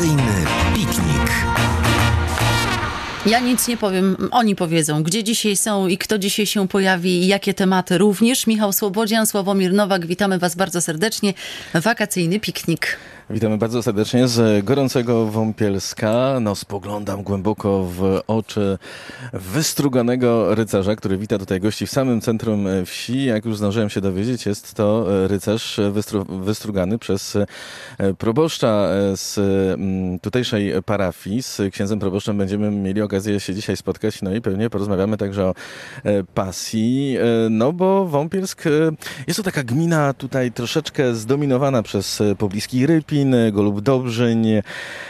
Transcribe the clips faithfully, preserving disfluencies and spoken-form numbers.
Wakacyjny piknik. Ja nic nie powiem, oni powiedzą, gdzie dzisiaj są i kto dzisiaj się pojawi i jakie tematy również. Michał Słobodzian, Sławomir Nowak, witamy Was bardzo serdecznie. Wakacyjny piknik. Witamy bardzo serdecznie z gorącego Wąpielska. No, spoglądam głęboko w oczy wystruganego rycerza, który wita tutaj gości w samym centrum wsi. Jak już zdążyłem się dowiedzieć, jest to rycerz wystru- wystrugany przez proboszcza z tutejszej parafii. Z księdzem proboszczem będziemy mieli okazję się dzisiaj spotkać, no i pewnie porozmawiamy także o pasji. No bo Wąpielsk jest to taka gmina tutaj troszeczkę zdominowana przez pobliski Rypin, Golub-Dobrzyń, e,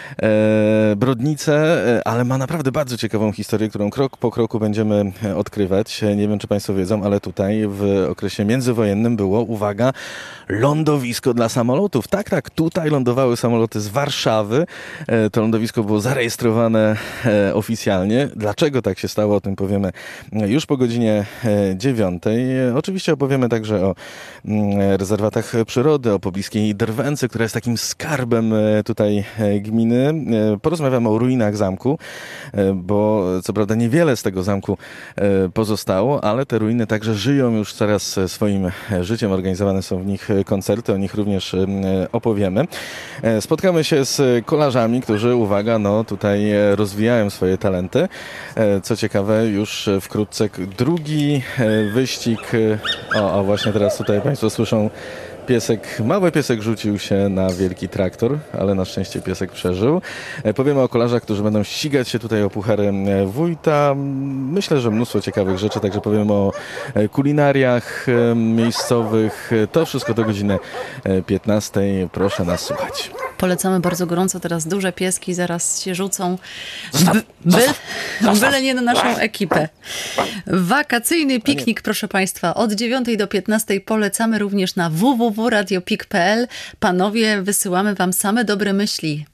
Brodnice, ale ma naprawdę bardzo ciekawą historię, którą krok po kroku będziemy odkrywać. Nie wiem, czy Państwo wiedzą, ale tutaj w okresie międzywojennym było, uwaga, lądowisko dla samolotów. Tak, tak, tutaj lądowały samoloty z Warszawy. E, to lądowisko było zarejestrowane e, oficjalnie. Dlaczego tak się stało, o tym powiemy już po godzinie e, dziewiątej. E, oczywiście opowiemy także o mm, rezerwatach przyrody, o pobliskiej Drwęcy, która jest takim skarbem tutaj gminy. Porozmawiamy o ruinach zamku, bo co prawda niewiele z tego zamku pozostało, ale te ruiny także żyją już coraz swoim życiem. Organizowane są w nich koncerty, o nich również opowiemy. Spotkamy się z kolarzami, którzy, uwaga, no tutaj rozwijają swoje talenty. Co ciekawe, już wkrótce drugi wyścig. O, o właśnie teraz tutaj Państwo słyszą piesek, mały piesek rzucił się na wielki traktor, ale na szczęście piesek przeżył. Powiemy o kolarzach, którzy będą ścigać się tutaj o puchary wójta. Myślę, że mnóstwo ciekawych rzeczy, także powiemy o kulinariach miejscowych. To wszystko do godziny piętnastej. Proszę nas słuchać. Polecamy bardzo gorąco, teraz duże pieski zaraz się rzucą. By, by, byle nie na naszą ekipę. Wakacyjny piknik, proszę Państwa, od dziewiątej do piętnastej polecamy również na w w w kropka radio pik kropka p l. Panowie, wysyłamy Wam same dobre myśli.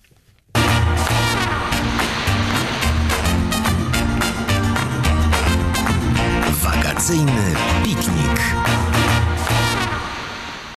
Wakacyjny piknik.